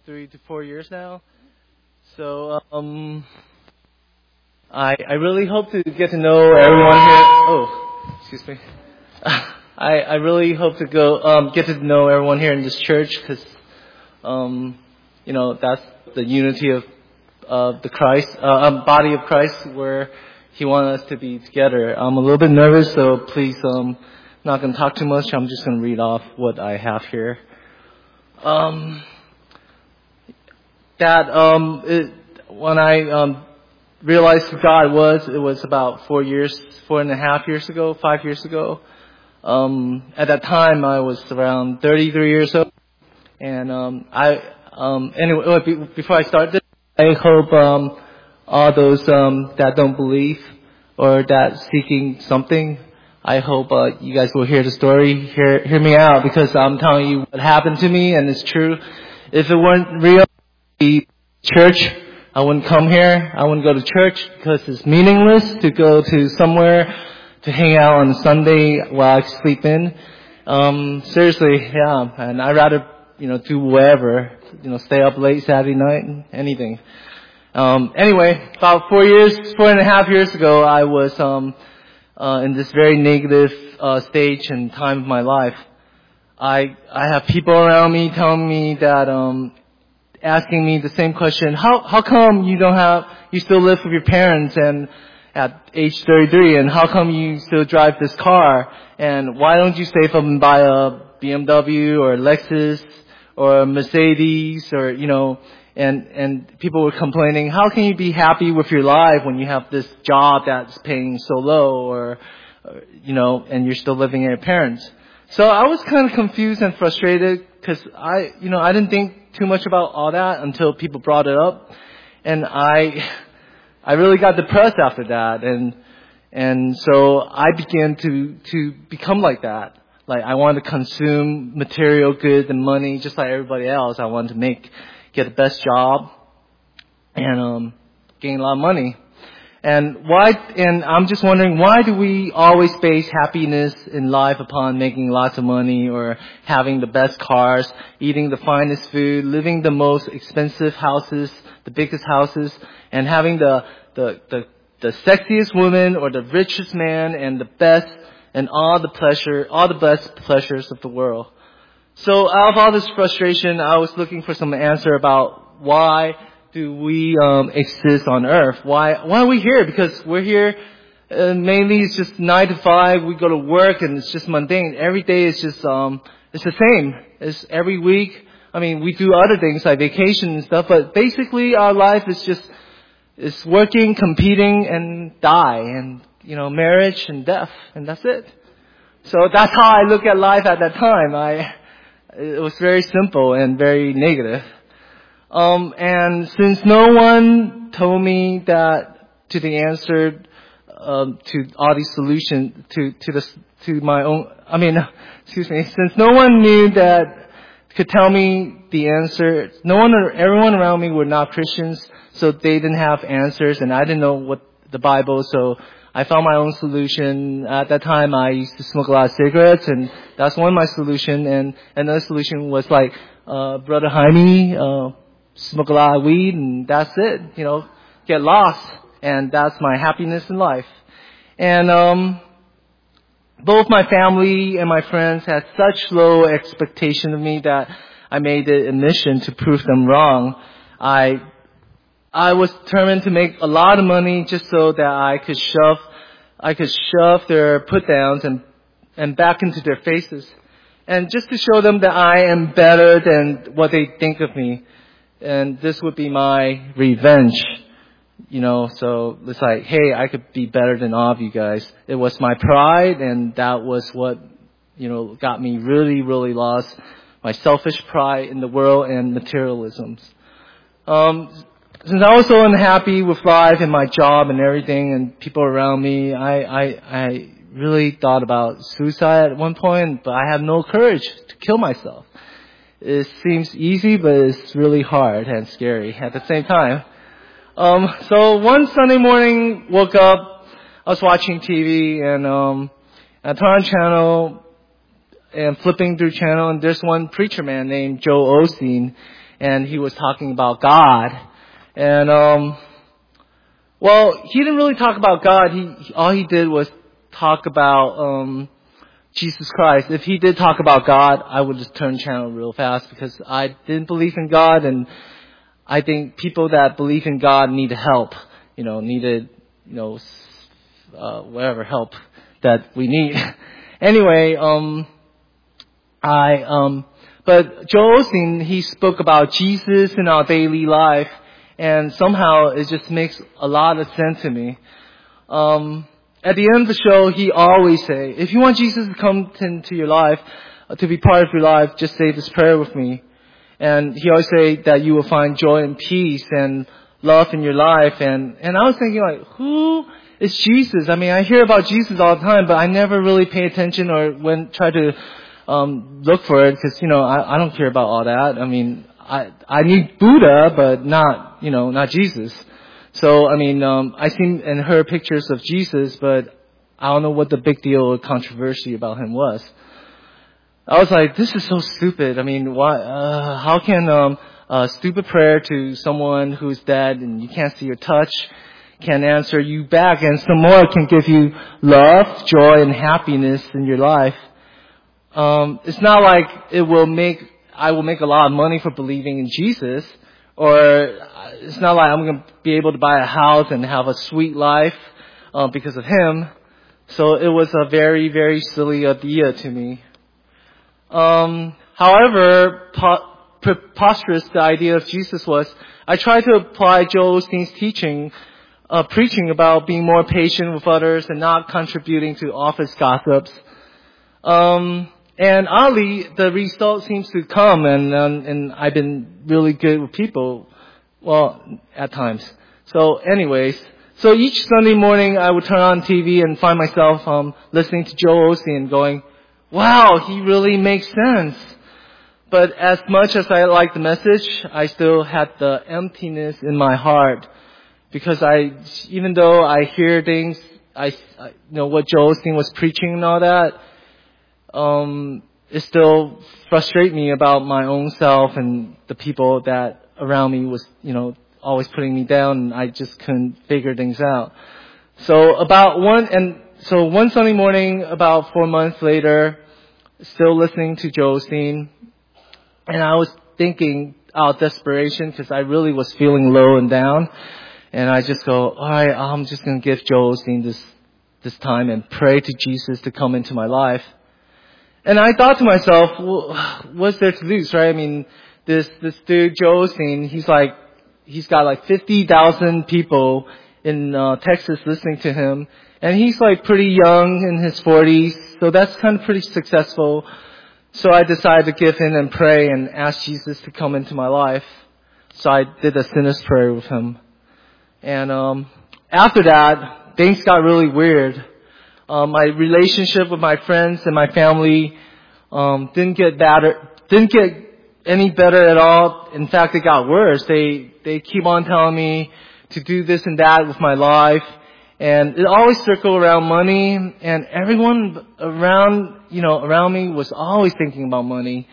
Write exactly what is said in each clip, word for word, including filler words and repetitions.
three to four years now. So um, I I really hope to get to know everyone here. Oh, excuse me. I I really hope to go um, get to know everyone here in this church because um, you know that's the unity of of the Christ uh, um, body of Christ where He wants us to be together. I'm a little bit nervous, so please um not gonna talk too much. I'm just gonna read off what I have here. Um, that um it, when I um realized who God was, it was about four years, four and a half years ago, five years ago. Um, at that time, I was around thirty-three years old, and um, I um, anyway. Before I start this, I hope um, all those um, that don't believe or that seeking something, I hope uh, you guys will hear the story, hear hear me out, because I'm telling you what happened to me, and it's true. If it weren't real, the church, I wouldn't come here. I wouldn't go to church because it's meaningless to go to somewhere to hang out on Sunday while I sleep in. Um, seriously, yeah, and I'd rather, you know, do whatever, you know, stay up late Saturday night, anything. Um, anyway, about four years, four and a half years ago, I was, um, uh, in this very negative, uh, stage and time of my life. I, I have people around me telling me that, um, asking me the same question, how, how come you don't have, you still live with your parents and at age thirty-three, and how come you still drive this car, and why don't you save up and buy a B M W or a Lexus or a Mercedes, or, you know, and, and people were complaining, how can you be happy with your life when you have this job that's paying so low, or, or you know, and you're still living at your parents. So I was kind of confused and frustrated because I, you know, I didn't think too much about all that until people brought it up, and I, I really got depressed after that, and and so I began to to become like that. Like I wanted to consume material goods and money just like everybody else. I wanted to make get the best job and um gain a lot of money. And why? And I'm just wondering, why do we always base happiness in life upon making lots of money, or having the best cars, eating the finest food, living the most expensive houses, the biggest houses, and having the the the, the sexiest woman or the richest man and the best and all the pleasure, all the best pleasures of the world? So out of all this frustration, I was looking for some answer about why do we um, exist on earth? Why why are we here? Because we're here uh, mainly it's just nine to five. We go to work and it's just mundane. Every day is just um it's the same. It's every week. I mean, we do other things like vacation and stuff, but basically our life is just it's working, competing, and die, and you know, marriage and death, and that's it. So that's how I look at life at that time. I it was very simple and very negative. Um, and since no one told me that to the answer um, to all these solutions to to the to my own, I mean, excuse me, since no one knew that could tell me the answer, no one or everyone around me were not Christians, so they didn't have answers, and I didn't know what the Bible, so I found my own solution. At that time, I used to smoke a lot of cigarettes, and that's one of my solution. And another solution was like uh, Brother Jaime. Uh, Smoke a lot of weed, and that's it. You know, get lost, and that's my happiness in life. And um, both my family and my friends had such low expectation of me that I made it a mission to prove them wrong. I I was determined to make a lot of money just so that I could shove I could shove their put downs and and back into their faces, and just to show them that I am better than what they think of me. And this would be my revenge, you know, so it's like, hey, I could be better than all of you guys. It was my pride, and that was what, you know, got me really, really lost. My selfish pride in the world and materialisms. Um, since I was so unhappy with life and my job and everything and people around me, I, I, I really thought about suicide at one point, but I had no courage to kill myself. It seems easy, but it's really hard and scary at the same time. Um, so one Sunday morning, woke up, I was watching T V, and um, I turned on channel and flipping through channel, and there's one preacher man named Joel Osteen, and he was talking about God. And, um, well, he didn't really talk about God. He, all he did was talk about, um, Jesus Christ. If he did talk about God, I would just turn channel real fast because I didn't believe in God, and I think people that believe in God need help, you know, needed, you know, uh, whatever help that we need. Anyway, um, I, um, but Joel Osteen, he spoke about Jesus in our daily life, and somehow it just makes a lot of sense to me. Um, At the end of the show, he always say, if you want Jesus to come into your life, uh, to be part of your life, just say this prayer with me. And he always say that you will find joy and peace and love in your life. And, and I was thinking, like, who is Jesus? I mean, I hear about Jesus all the time, but I never really pay attention or went try to um look for it because, you know, I, I don't care about all that. I mean, I I need Buddha, but not, you know, not Jesus. So, I mean, um, I seen and heard pictures of Jesus, but I don't know what the big deal or controversy about him was. I was like, this is so stupid. I mean, why, uh, how can, um, a stupid prayer to someone who's dead and you can't see or touch can answer you back, and some more can give you love, joy, and happiness in your life. Um, it's not like it will make, I will make a lot of money for believing in Jesus, or it's not like I'm going to be able to buy a house and have a sweet life uh, because of him. So it was a very, very silly idea to me. Um, however, po- preposterous the idea of Jesus was, I tried to apply Joel Osteen's teaching, uh, preaching about being more patient with others and not contributing to office gossips. Um, And oddly, the result seems to come, and um, and I've been really good with people, well, at times. So, anyways, so each Sunday morning I would turn on T V and find myself um listening to Joel Osteen, going, "Wow, he really makes sense." But as much as I liked the message, I still had the emptiness in my heart because I, even though I hear things, I, I you know what Joel Osteen was preaching and all that. Um, it still frustrates me about my own self and the people that around me was, you know, always putting me down, and I just couldn't figure things out. So about one, and so one Sunday morning, about four months later, still listening to Joel Osteen, and I was thinking out of desperation because I really was feeling low and down, and I just go, all right, I'm just going to give Joel Osteen this, this time and pray to Jesus to come into my life. And I thought to myself, well, what's there to lose, right? I mean, this, this dude, Joel Osteen, he's like, he's got like fifty thousand people in uh, Texas listening to him. And he's like pretty young in his forties. So that's kind of pretty successful. So I decided to give in and pray and ask Jesus to come into my life. So I did a sinner's prayer with him. And, um, after that, things got really weird. Um, my relationship with my friends and my family um, didn't get better, didn't get any better at all. In fact, it got worse. They they keep on telling me to do this and that with my life, and it always circled around money. And everyone around, you know, around me was always thinking about money,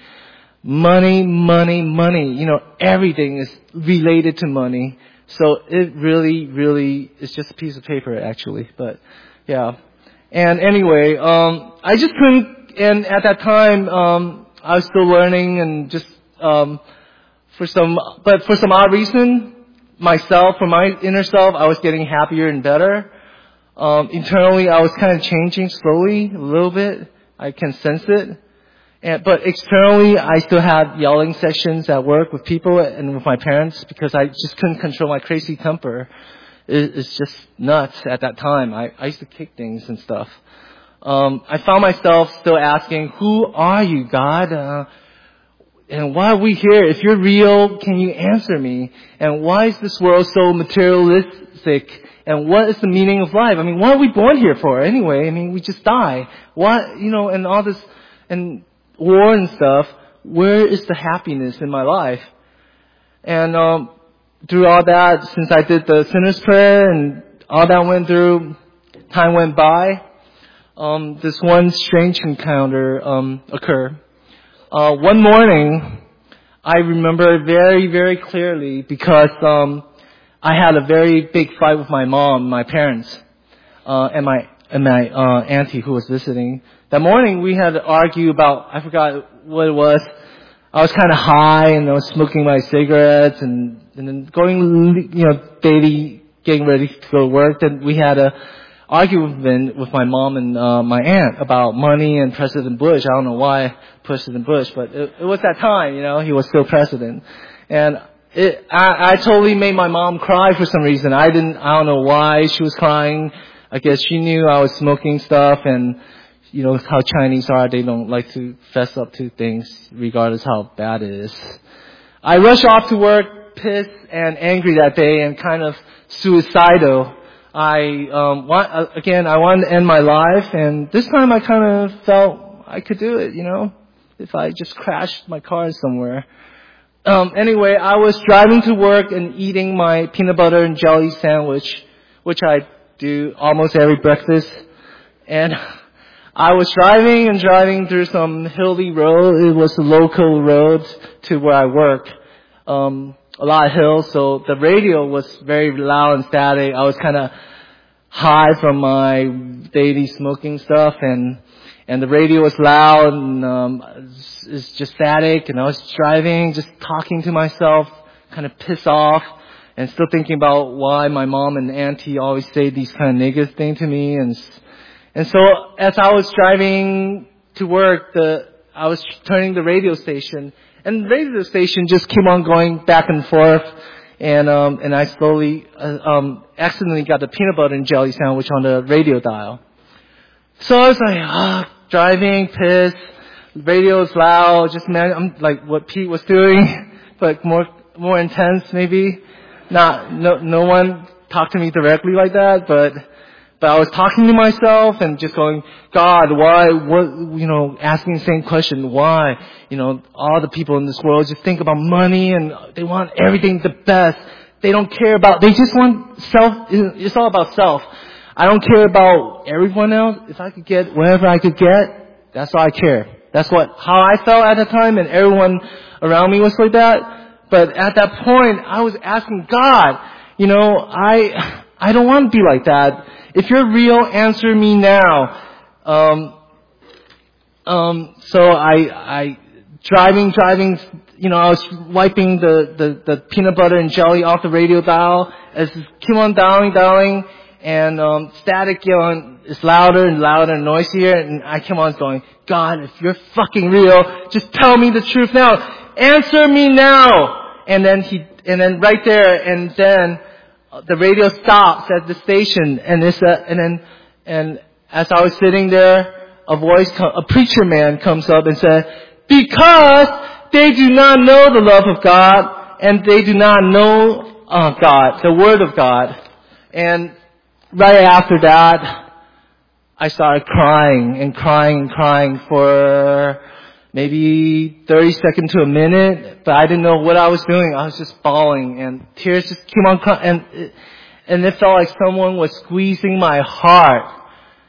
money, money, money. You know, everything is related to money. So it really, really is just a piece of paper, actually. But yeah. And anyway, um, I just couldn't, and at that time, um, I was still learning and just, um, for some, but for some odd reason, myself, for my inner self, I was getting happier and better. Um, internally, I was kind of changing slowly, a little bit. I can sense it. And, but externally, I still had yelling sessions at work with people and with my parents because I just couldn't control my crazy temper. It's just nuts at that time. I, I used to kick things and stuff. Um, I found myself still asking, who are you, God? Uh, and why are we here? If you're real, can you answer me? And why is this world so materialistic? And what is the meaning of life? I mean, what are we born here for anyway? I mean, we just die. What, you know, and all this, and war and stuff. Where is the happiness in my life? And, um, through all that, since I did the sinner's prayer and all that went through, time went by, um, this one strange encounter um, occurred. Uh, one morning, I remember it very, very clearly because um, I had a very big fight with my mom, my parents, uh, and my and my uh, auntie who was visiting. That morning we had to argue about, I forgot what it was. I was kind of high and I was smoking my cigarettes and, and then going, you know, daily, getting ready to go to work. Then we had a argument with my mom and uh, my aunt about money and President Bush. I don't know why President Bush, but it, it was that time, you know, he was still president. And it, I, I totally made my mom cry for some reason. I didn't, I don't know why she was crying. I guess she knew I was smoking stuff, and you know how Chinese are. They don't like to fess up to things regardless how bad it is. I rushed off to work, pissed and angry that day and kind of suicidal. I, um, want, again, I wanted to end my life, and this time I kind of felt I could do it, you know, if I just crashed my car somewhere. Um, anyway, I was driving to work and eating my peanut butter and jelly sandwich, which I do almost every breakfast. And I was driving and driving through some hilly road. It was a local road to where I work. Um, a lot of hills, so the radio was very loud and static. I was kind of high from my daily smoking stuff, and and the radio was loud and um, it's, it's just static. And I was driving, just talking to myself, kind of pissed off, and still thinking about why my mom and auntie always say these kind of negative things to me. And and so as I was driving to work, the I was turning the radio station. And the radio station just kept on going back and forth, and um, and I slowly uh, um, accidentally got the peanut butter and jelly sandwich on the radio dial. So I was like, ah, driving, pissed. The radio is loud. Just man, I'm like what Pete was doing, but more more intense maybe. Not no no one talked to me directly like that, but. But I was talking to myself and just going, God, why, what, you know, asking the same question, why? You know, all the people in this world just think about money and they want everything the best. They don't care about, they just want self, it's all about self. I don't care about everyone else. If I could get whatever I could get, that's all I care. That's what, how I felt at the time, and everyone around me was like that. But at that point, I was asking God, you know, I, I don't want to be like that. If you're real, answer me now. Um, um, so I, I, driving, driving, you know, I was wiping the, the, the peanut butter and jelly off the radio dial as it keep on dialing, dialing, and, um, static, you know, is louder and louder and noisier, and I keep on going, God, if you're fucking real, just tell me the truth now. Answer me now. And then he, and then right there, and then, the radio stops at the station, and it's a, and then, and as I was sitting there, a voice, a preacher man comes up and said, because they do not know the love of God, and they do not know uh, God, the Word of God. And right after that, I started crying and crying and crying for maybe thirty seconds to a minute, but I didn't know what I was doing. I was just bawling, and tears just came on, and it, and it felt like someone was squeezing my heart.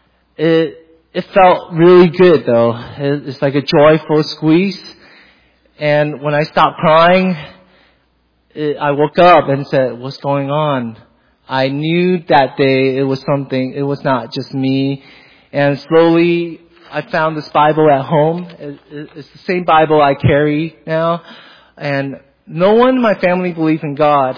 It it felt really good though. It, it's like a joyful squeeze. And when I stopped crying, it, I woke up and said, "What's going on?" I knew that day it was something. It was not just me, and slowly I found this Bible at home. It's the same Bible I carry now. And no one in my family believed in God.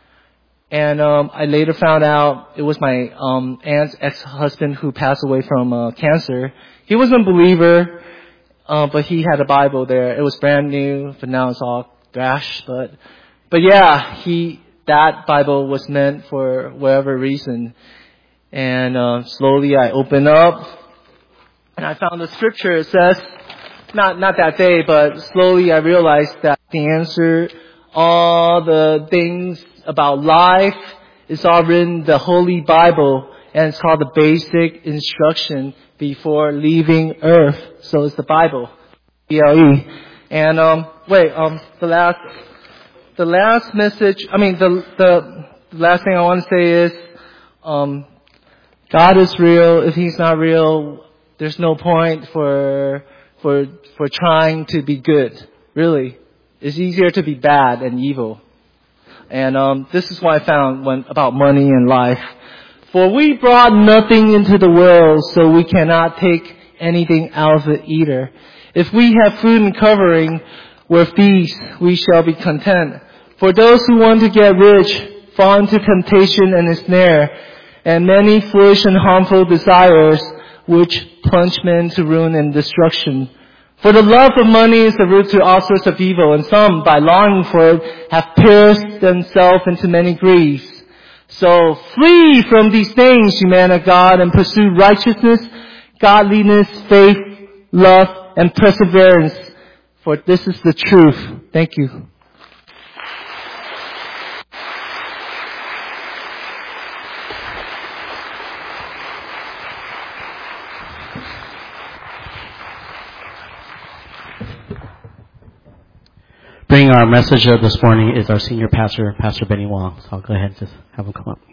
And um, I later found out it was my um, aunt's ex-husband who passed away from uh, cancer. He wasn't a believer, uh, but he had a Bible there. It was brand new, but now it's all thrashed. But, but yeah, he that Bible was meant for whatever reason. And uh, slowly I opened up. And I found the scripture. It says, not not that day, but slowly I realized that the answer, all the things about life, is all written in the Holy Bible, and it's called the Basic Instruction Before Leaving Earth. So it's the Bible, B L E. And um, wait, um, the last, the last message. I mean, the the, the last thing I want to say is, um, God is real. If He's not real, there's no point for for for trying to be good. Really, It's easier to be bad and evil. And um, this is what I found when, about money and life. For we brought nothing into the world, so we cannot take anything out of it either. If we have food and covering, with these we shall be content. For those who want to get rich fall into temptation and a snare, and many foolish and harmful desires, which plunge men to ruin and destruction. For the love of money is the root to all sorts of evil, and some, by longing for it, have pierced themselves into many griefs. So flee from these things, you man of God, and pursue righteousness, godliness, faith, love, and perseverance. For this is the truth. Thank you. Bringing our message up this morning is our senior pastor, Pastor Benny Wong. So I'll go ahead and just have him come up.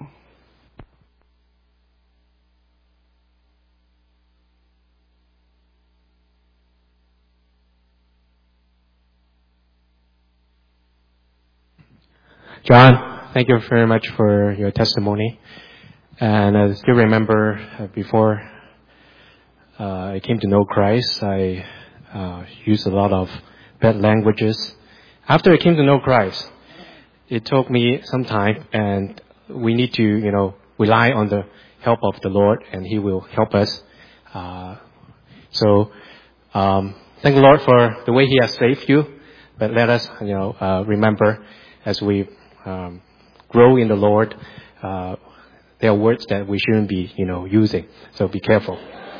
John, thank you very much for your testimony. And I still remember uh, before uh, I came to know Christ, I uh, used a lot of bad languages. After I came to know Christ, it took me some time, and we need to, you know, rely on the help of the Lord, and He will help us. Uh, so, um, thank the Lord for the way He has saved you. But let us, you know, uh, remember as we um, grow in the Lord, uh, there are words that we shouldn't be, you know, using. So be careful.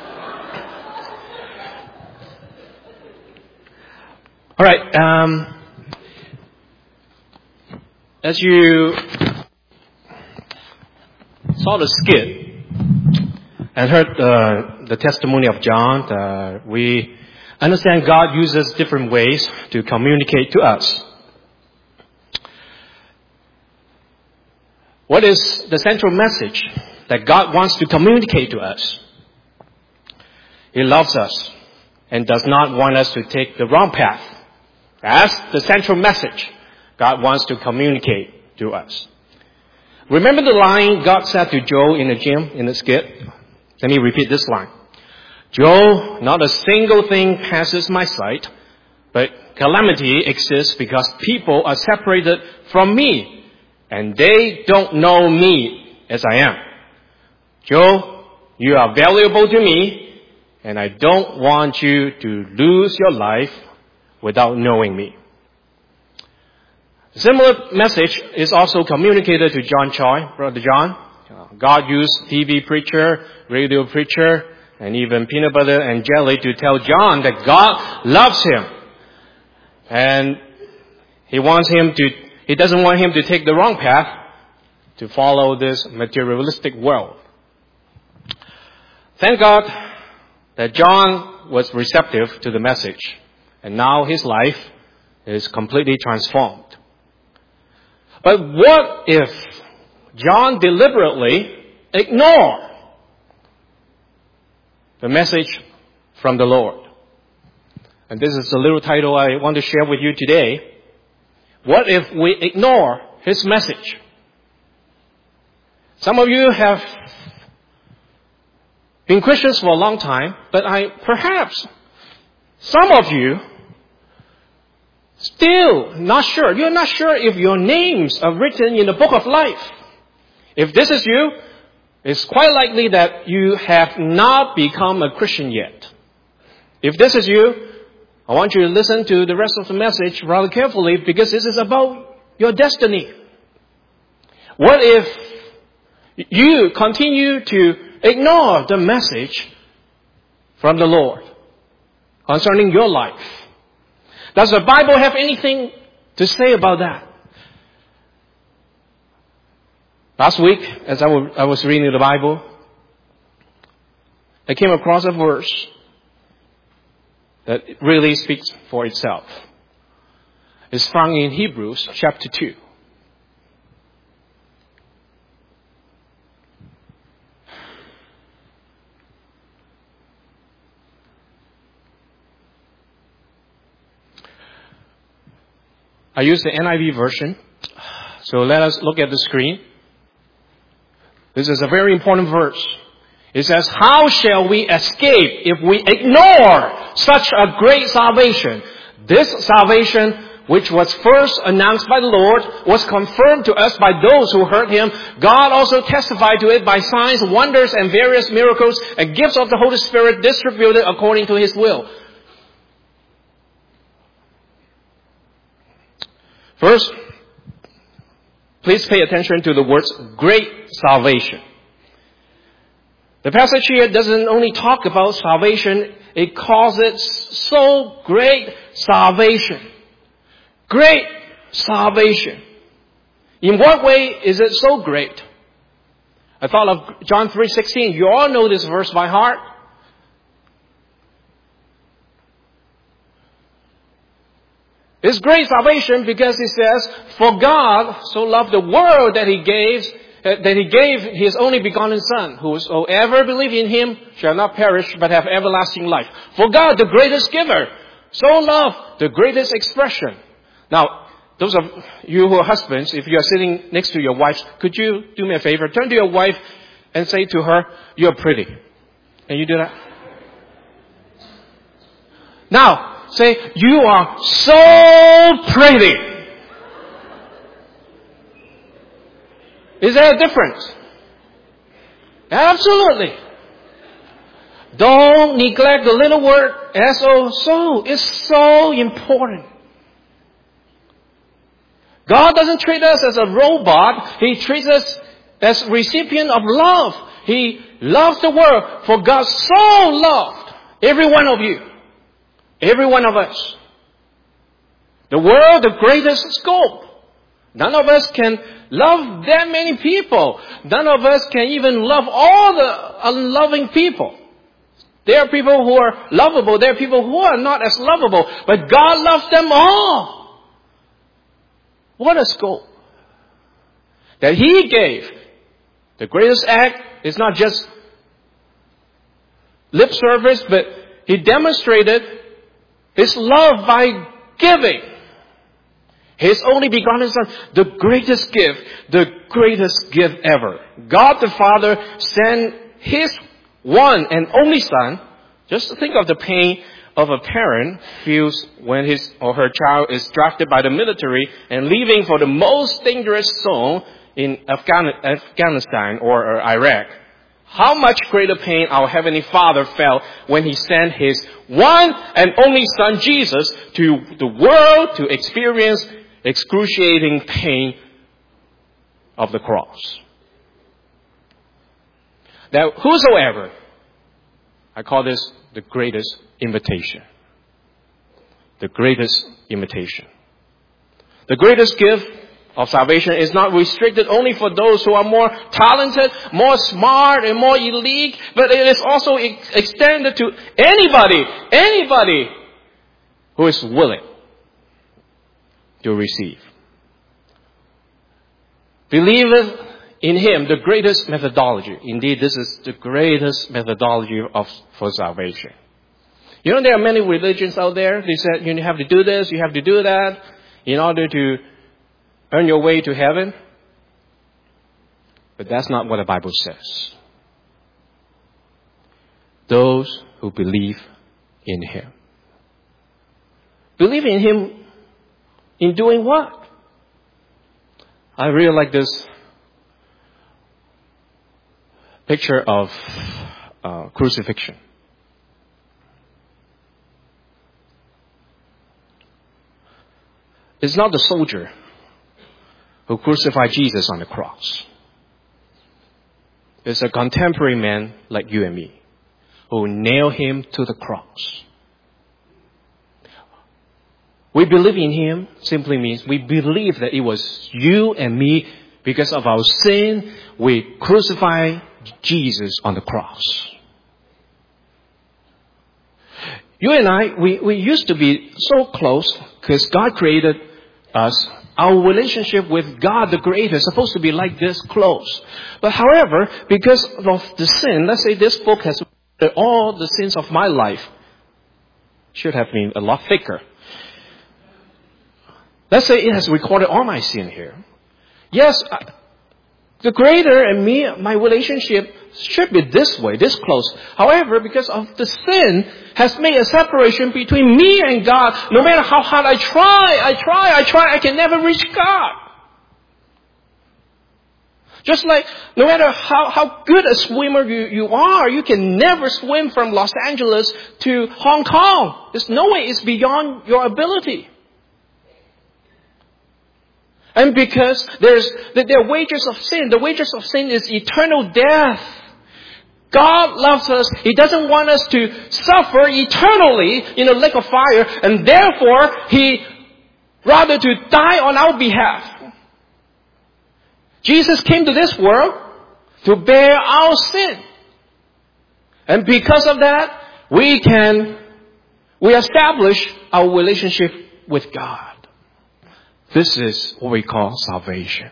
All right. Um, as you saw the skit and heard uh, the testimony of John, uh, we understand God uses different ways to communicate to us. What is the central message that God wants to communicate to us? He loves us and does not want us to take the wrong path. That's the central message God wants to communicate to us. Remember the line God said to Joe in the gym, in the skit? Let me repeat this line. Joe, not a single thing passes my sight, but calamity exists because people are separated from me, and they don't know me as I am. Joe, you are valuable to me, and I don't want you to lose your life without knowing me. A similar message is also communicated to John Choi, Brother John. God used T V preacher, radio preacher, and even peanut butter and jelly to tell John that God loves him. And he wants him to, he doesn't want him to take the wrong path to follow this materialistic world. Thank God that John was receptive to the message. And now his life is completely transformed. But what if John deliberately ignored the message from the Lord? And this is the little title I want to share with you today. What if we ignore His message? Some of you have been Christians for a long time, but I perhaps some of you still not sure. You're not sure if your names are written in the book of life. If this is you, it's quite likely that you have not become a Christian yet. If this is you, I want you to listen to the rest of the message rather carefully, because this is about your destiny. What if you continue to ignore the message from the Lord concerning your life? Does the Bible have anything to say about that? Last week, as I was reading the Bible, I came across a verse that really speaks for itself. It's found in Hebrews chapter two. I use the N I V version. So let us look at the screen. This is a very important verse. It says, how shall we escape if we ignore such a great salvation? This salvation, which was first announced by the Lord, was confirmed to us by those who heard Him. God also testified to it by signs, wonders, and various miracles and gifts of the Holy Spirit distributed according to His will. First, please pay attention to the words great salvation. The passage here doesn't only talk about salvation, it calls it so great salvation. Great salvation. In what way is it so great? I thought of John three sixteen. You all know this verse by heart. It's great salvation because it says, for God so loved the world that He gave, that He gave His only begotten Son, whosoever believe in Him shall not perish but have everlasting life. For God, the greatest giver, so loved, the greatest expression. Now, those of you who are husbands, if you are sitting next to your wife, could you do me a favor? Turn to your wife and say to her, you're pretty. Can you do that? Now, say, you are so pretty. Is there a difference? Absolutely. Don't neglect the little word S O, so. It's so important. God doesn't treat us as a robot. He treats us as recipient of love. He loves the world. For God so loved every one of you. Every one of us. The world, the greatest scope. None of us can love that many people. None of us can even love all the unloving people. There are people who are lovable. There are people who are not as lovable. But God loves them all. What a scope. That He gave. The greatest act is not just lip service, but He demonstrated His love by giving His only begotten Son, the greatest gift, the greatest gift ever. God the Father sent His one and only Son. Just think of the pain of a parent feels when his or her child is drafted by the military and leaving for the most dangerous zone in Afghan- Afghanistan or, or Iraq. How much greater pain our Heavenly Father felt when He sent His one and only Son, Jesus, to the world to experience excruciating pain of the cross. Now, whosoever, I call this the greatest invitation. The greatest invitation. The greatest gift of salvation is not restricted only for those who are more talented, more smart, and more elite, but it is also ex- extended to anybody, anybody who is willing to receive. Believe in Him, the greatest methodology. Indeed, this is the greatest methodology of for salvation. You know, there are many religions out there. They said you have to do this, you have to do that in order to earn your way to heaven. But that's not what the Bible says. Those who believe in Him. Believe in Him in doing what? I really like this picture of uh, crucifixion. It's not the soldier who crucified Jesus on the cross. It's a contemporary man like you and me who nailed Him to the cross. We believe in Him simply means we believe that it was you and me, because of our sin, we crucified Jesus on the cross. You and I, we, we used to be so close because God created us. Our relationship with God, the Creator, is supposed to be like this, close. But however, because of the sin, let's say this book has all the sins of my life, should have been a lot thicker. Let's say it has recorded all my sin here. Yes, I, the greater and me, my relationship should be this way, this close. However, because of the sin has made a separation between me and God, no matter how hard I try, I try, I try, I can never reach God. Just like no matter how, how good a swimmer you, you are, you can never swim from Los Angeles to Hong Kong. There's no way it's beyond your ability. And because there's the, the wages of sin, the wages of sin is eternal death. God loves us. He doesn't want us to suffer eternally in a lake of fire, and therefore He rather to die on our behalf. Jesus came to this world to bear our sin. And because of that, we can, we establish our relationship with God. This is what we call salvation.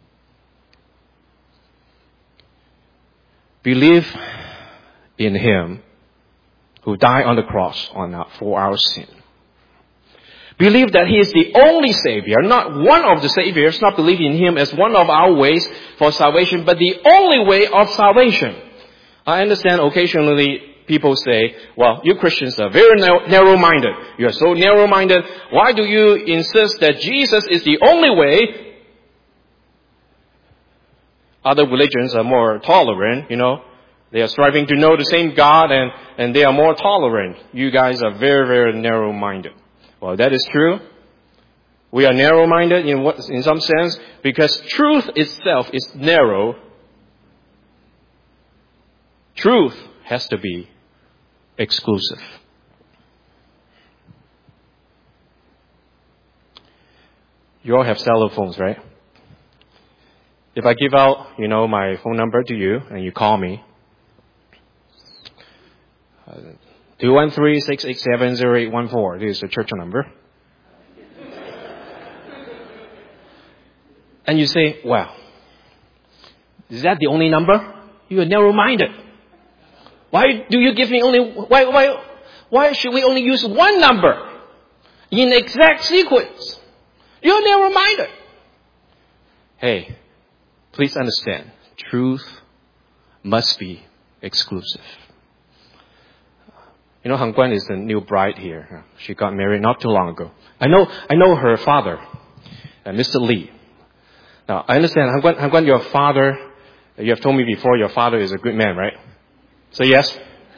Believe in Him who died on the cross on our, for our sin. Believe that He is the only Savior, not one of the Saviors, not believe in Him as one of our ways for salvation, but the only way of salvation. I understand occasionally people say, well, you Christians are very narrow-minded. You are so narrow-minded. Why do you insist that Jesus is the only way? Other religions are more tolerant, you know. They are striving to know the same God and, and they are more tolerant. You guys are very, very narrow-minded. Well, that is true. We are narrow-minded in what, in some sense, because truth itself is narrow. Truth has to be exclusive. You all have cell phones, right? If I give out, you know, my phone number to you and you call me, uh, two one three, six eight seven, zero eight one four. This is the church number. And you say, well, is that the only number? You are narrow-minded. Why do you give me only, why, why, why should we only use one number in exact sequence? You're narrow-minded. Hey, please understand, truth must be exclusive. You know, Han Guan is the new bride here. She got married not too long ago. I know, I know her father, uh, Mister Lee. Now, I understand, Han Guan, Han Guan, your father, you have told me before, your father is a good man, right? So yes?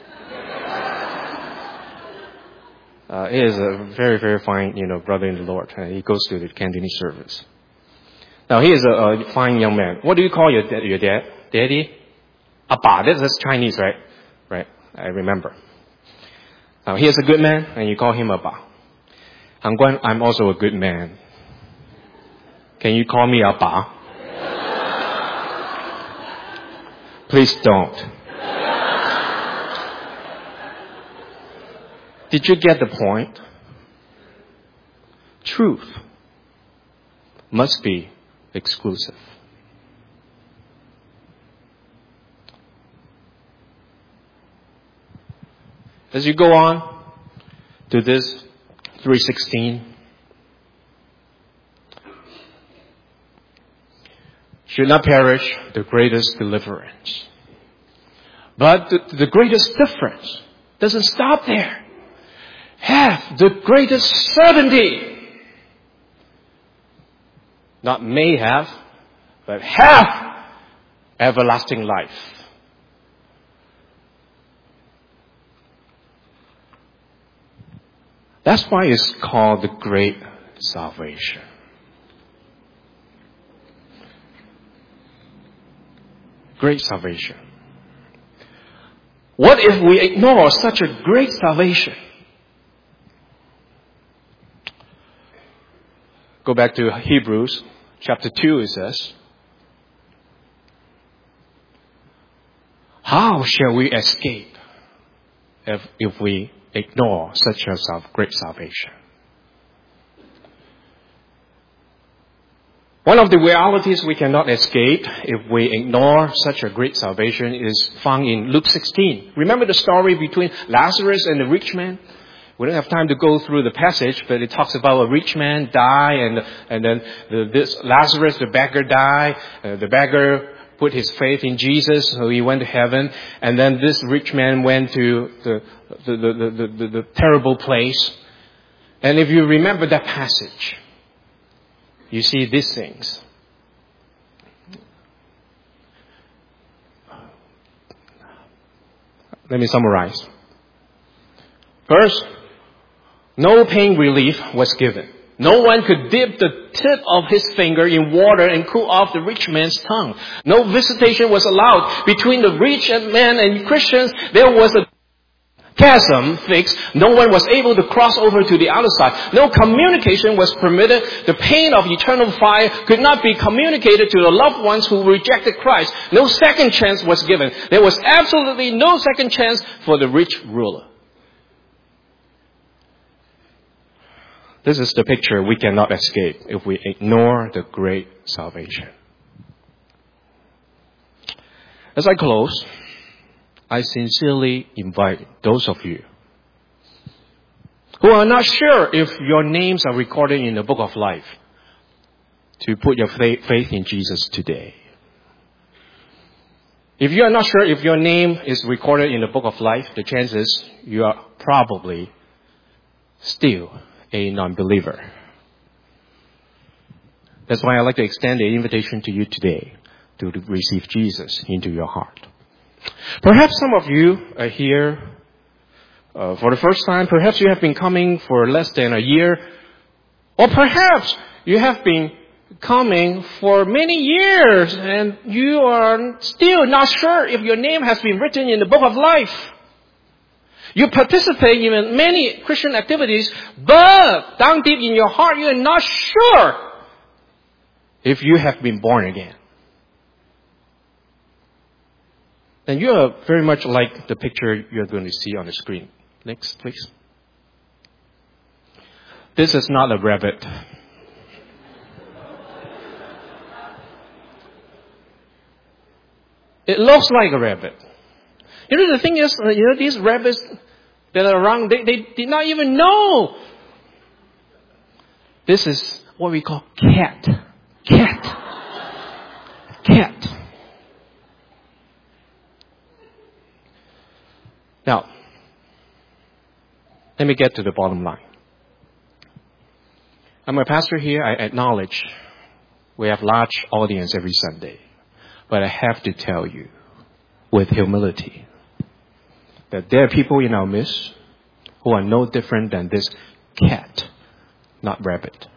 Uh, he is a very, very fine, you know, brother in the Lord. Uh, he goes to the Cantonese service. Now, he is a, a fine young man. What do you call your, your dad? Daddy? Appa. That's, that's Chinese, right? Right. I remember. Now, he is a good man, and you call him Appa. Han Guan, I'm also a good man. Can you call me Appa? Please don't. Did you get the point? Truth must be exclusive. As you go on to this three sixteen, should not perish the greatest deliverance. But the, the greatest difference doesn't stop there. Have the greatest certainty. Not may have, but have everlasting life. That's why it's called the great salvation. Great salvation. What if we ignore such a great salvation? Go back to Hebrews chapter two, it says, how shall we escape if, if we ignore such a great salvation? One of the realities we cannot escape if we ignore such a great salvation is found in Luke sixteen. Remember the story between Lazarus and the rich man? We don't have time to go through the passage, but it talks about a rich man die, and and then the, this Lazarus, the beggar, die. Uh, the beggar put his faith in Jesus, so he went to heaven. And then this rich man went to the the the the, the, the terrible place. And if you remember that passage, you see these things. Let me summarize. First, no pain relief was given. No one could dip the tip of his finger in water and cool off the rich man's tongue. No visitation was allowed between the rich man and Christians. There was a chasm fixed. No one was able to cross over to the other side. No communication was permitted. The pain of eternal fire could not be communicated to the loved ones who rejected Christ. No second chance was given. There was absolutely no second chance for the rich ruler. This is the picture we cannot escape if we ignore the great salvation. As I close, I sincerely invite those of you who are not sure if your names are recorded in the book of life to put your faith in Jesus today. If you are not sure if your name is recorded in the book of life, the chances you are probably still a non-believer. That's why I'd like to extend the invitation to you today to receive Jesus into your heart. Perhaps some of you are here uh, for the first time. Perhaps you have been coming for less than a year. Or perhaps you have been coming for many years and you are still not sure if your name has been written in the book of life. You participate in many Christian activities, but down deep in your heart, you are not sure if you have been born again. Then you are very much like the picture you're going to see on the screen. Next, please. This is not a rabbit. It looks like a rabbit. You know, the thing is, you know, these rabbits that are around, they, they did not even know. This is what we call cat. Cat. Cat. Now, let me get to the bottom line. I'm a pastor here. I acknowledge we have large audience every Sunday. But I have to tell you, with humility, that there are people in our midst who are no different than this cat, not rabbit.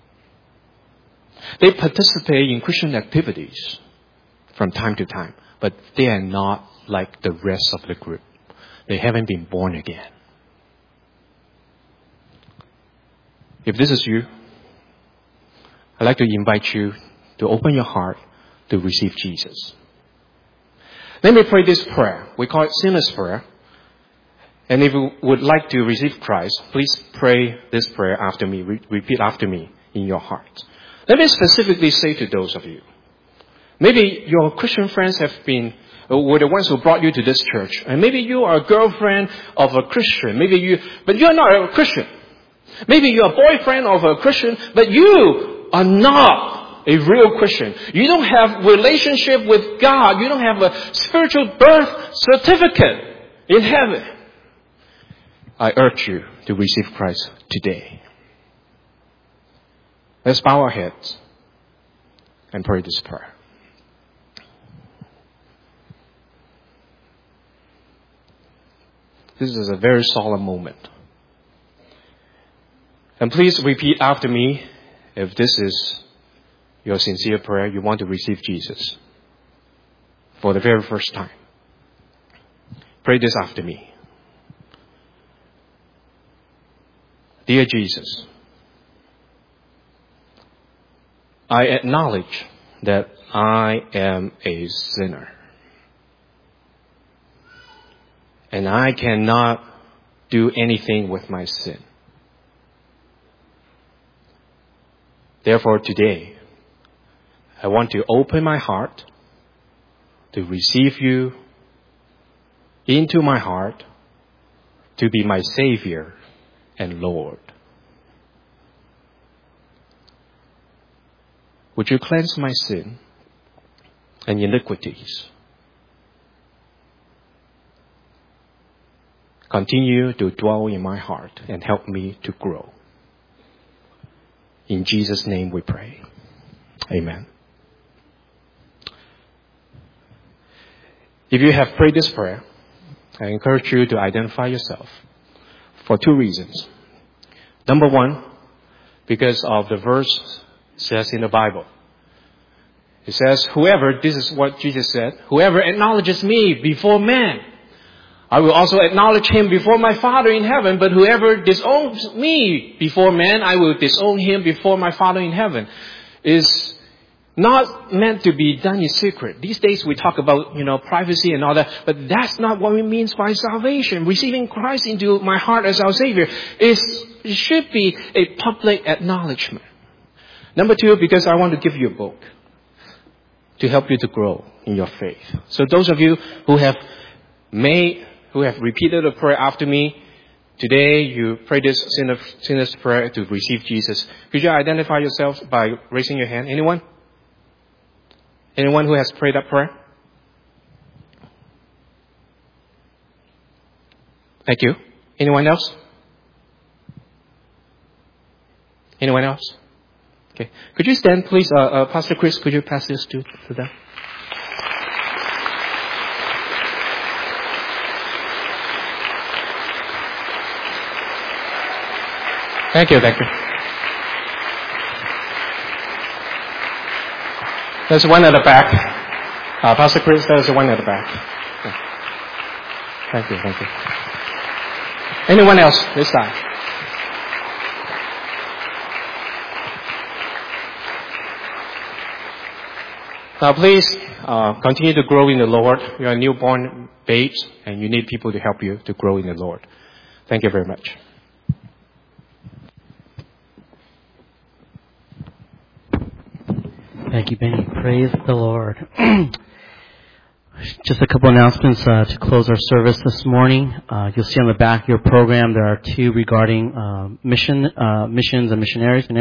They participate in Christian activities from time to time, but they are not like the rest of the group. They haven't been born again. If this is you, I'd like to invite you to open your heart to receive Jesus. Let me pray this prayer. We call it sinner's prayer. And if you would like to receive Christ, please pray this prayer after me. Re- repeat after me in your heart. Let me specifically say to those of you, maybe your Christian friends have been, were the ones who brought you to this church. And maybe you are a girlfriend of a Christian. Maybe you, but you're not a Christian. Maybe you're a boyfriend of a Christian, but you are not a real Christian. You don't have relationship with God. You don't have a spiritual birth certificate in heaven. I urge you to receive Christ today. Let's bow our heads and pray this prayer. This is a very solemn moment. And please repeat after me if this is your sincere prayer, you want to receive Jesus for the very first time. Pray this after me. Dear Jesus, I acknowledge that I am a sinner. And I cannot do anything with my sin. Therefore, today, I want to open my heart to receive you into my heart to be my Savior and Lord. Would you cleanse my sin and iniquities? Continue to dwell in my heart and help me to grow. In Jesus' name we pray. Amen. If you have prayed this prayer, I encourage you to identify yourself for two reasons. Number one, because of the verse says in the Bible. It says, whoever, this is what Jesus said, whoever acknowledges me before man, I will also acknowledge him before my Father in heaven, but whoever disowns me before man, I will disown him before my Father in heaven. Is not meant to be done in secret. These days we talk about, you know, privacy and all that, but that's not what it means by salvation. Receiving Christ into my heart as our Savior is, it should be a public acknowledgement. Number two, because I want to give you a book to help you to grow in your faith. So those of you who have made, who have repeated the prayer after me, today you pray this sinner's, sinner's prayer to receive Jesus. Could you identify yourselves by raising your hand? Anyone? Anyone who has prayed that prayer? Thank you. Anyone else? Anyone else? Okay. Could you stand, please? Uh, uh, Pastor Chris, could you pass this to, to them? Thank you, thank you. There's one at the back. Uh, Pastor Chris, there's one at the back. Thank you, thank you. Anyone else this side? Now please uh, continue to grow in the Lord. You are newborn babes and you need people to help you to grow in the Lord. Thank you very much. Thank you, Benny. Praise the Lord. Just a couple announcements uh, to close our service this morning. Uh, you'll see on the back of your program there are two regarding uh, mission, uh, missions and missionaries.